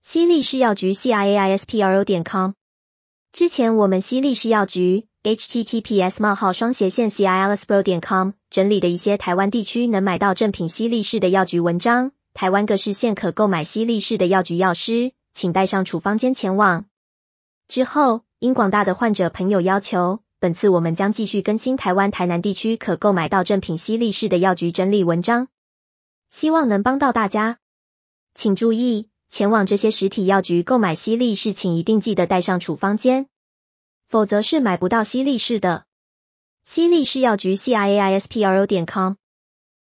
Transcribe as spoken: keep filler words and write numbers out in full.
西力士药局 C I A I S P R O 点 com。之前我们西力士药局 H T T P S 冒号双斜线 C I A L I S P R O 点 com 整理的一些台湾地区能买到正品西力士的药局文章，台湾各市县可购买西力士的药局药师，请带上处方笺前往。之后，因广大的患者朋友要求，本次我们将继续更新台湾台南地区可购买到正品西力士的药局整理文章，希望能帮到大家。请注意，前往这些实体药局购买西力士，请一定记得带上处方笺，否则是买不到西力士的。西力士药局 C I A I S P R O 点 com